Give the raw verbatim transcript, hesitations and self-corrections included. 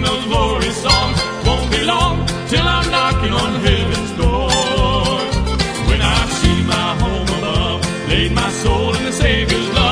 those glorious songs. Won't be long till I'm knocking on heaven's door. When I see my home above, laid my soul in the Savior's love.